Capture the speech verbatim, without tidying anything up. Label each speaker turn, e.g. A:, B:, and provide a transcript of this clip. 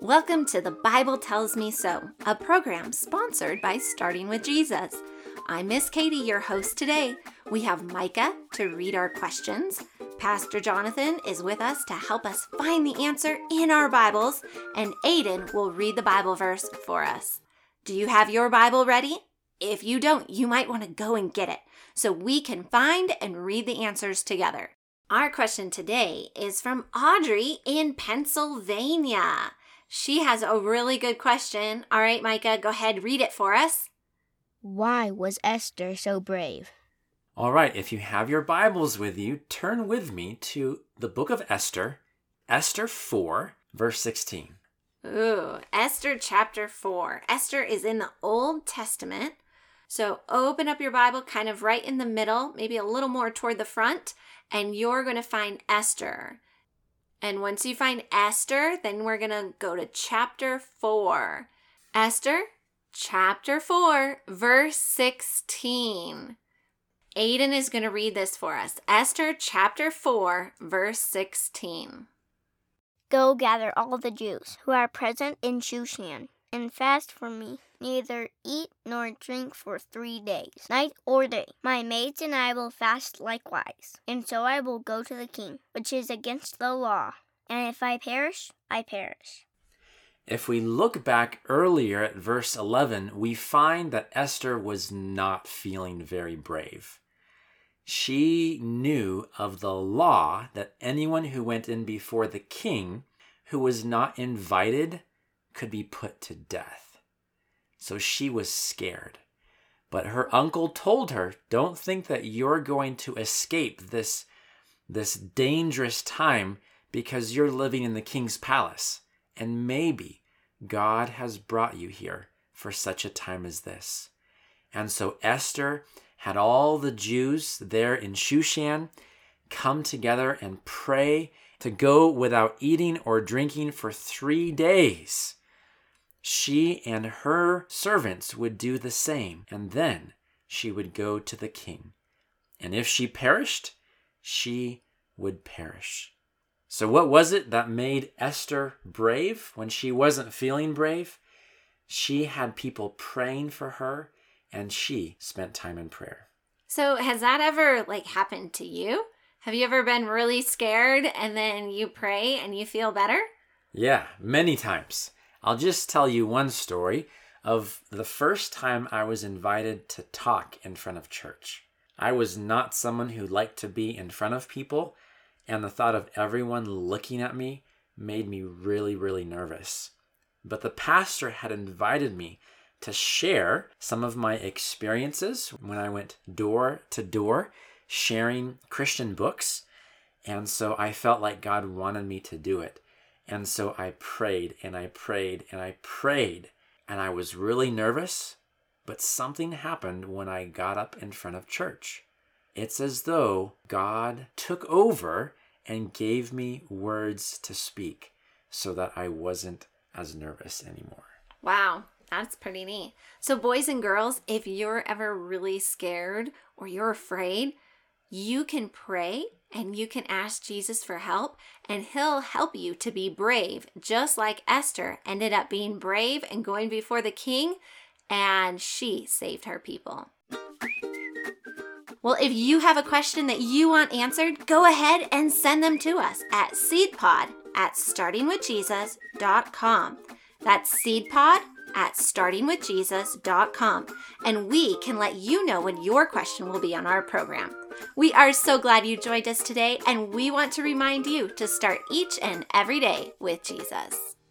A: Welcome to The Bible Tells Me So, a program sponsored by Starting with Jesus. I'm Miss Katie, your host today. We have Micah to read our questions. Pastor Jonathan is with us to help us find the answer in our Bibles, and Aiden will read the Bible verse for us. Do you have your Bible ready? If you don't, you might want to go and get it so we can find and read the answers together. Our question today is from Audrey in Pennsylvania. She has a really good question. All right, Micah, go ahead, read it for us.
B: Why was Esther so brave?
C: All right, if you have your Bibles with you, turn with me to the book of Esther, Esther four, verse sixteen.
A: Ooh, Esther chapter four. Esther is in the Old Testament. So open up your Bible kind of right in the middle, maybe a little more toward the front, and you're going to find Esther. And once you find Esther, then we're going to go to chapter four. Esther, chapter four, verse sixteen. Aiden is going to read this for us. Esther, chapter four, verse sixteen.
B: Go gather all the Jews who are present in Shushan, and fast for me, neither eat nor drink for three days, night or day. My maids and I will fast likewise, and so I will go to the king, which is against the law. And if I perish, I perish.
C: If we look back earlier at verse eleven, we find that Esther was not feeling very brave. She knew of the law that anyone who went in before the king who was not invited could be put to death. So she was scared. But her uncle told her, don't think that you're going to escape this, this dangerous time because you're living in the king's palace. And maybe God has brought you here for such a time as this. And so Esther had all the Jews there in Shushan come together and pray to go without eating or drinking for three days. She and her servants would do the same, and then she would go to the king. And if she perished, she would perish. So what was it that made Esther brave when she wasn't feeling brave? She had people praying for her, and she spent time in prayer.
A: So has that ever like happened to you? Have you ever been really scared and then you pray and you feel better?
C: Yeah, many times. I'll just tell you one story of the first time I was invited to talk in front of church. I was not someone who liked to be in front of people, and the thought of everyone looking at me made me really, really nervous. But the pastor had invited me to share some of my experiences when I went door to door sharing Christian books, and so I felt like God wanted me to do it. And so I prayed and I prayed and I prayed and I was really nervous, but something happened when I got up in front of church. It's as though God took over and gave me words to speak so that I wasn't as nervous anymore.
A: Wow, that's pretty neat. So boys and girls, if you're ever really scared or you're afraid, you can pray and you can ask Jesus for help, and he'll help you to be brave, just like Esther ended up being brave and going before the king, and she saved her people. Well, if you have a question that you want answered, go ahead and send them to us at seedpod at starting with jesus dot com. That's seedpod at starting with jesus dot com, and we can let you know when your question will be on our program. We are so glad you joined us today, and we want to remind you to start each and every day with Jesus.